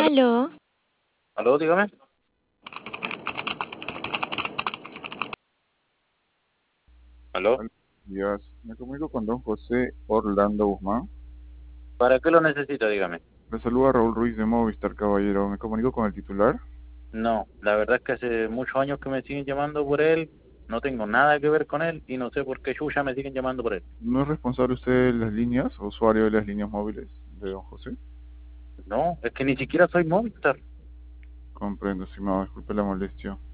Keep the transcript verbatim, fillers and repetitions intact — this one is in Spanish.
Aló, Aló, aló, dígame. Aló, Buenos días. Me comunico con don José Orlando Guzmán. ¿para qué lo necesita? Dígame. Le saluda Raúl Ruiz de Movistar, caballero. Me comunico con el titular. No, la verdad es que hace muchos años que me siguen llamando por él, no tengo nada que ver con él y no sé por qué chucha me siguen llamando por él. ¿No es responsable usted de las líneas, o usuario de las líneas móviles de don José? No, es que ni siquiera soy Movistar. Comprendo, estimado. Disculpe la molestia.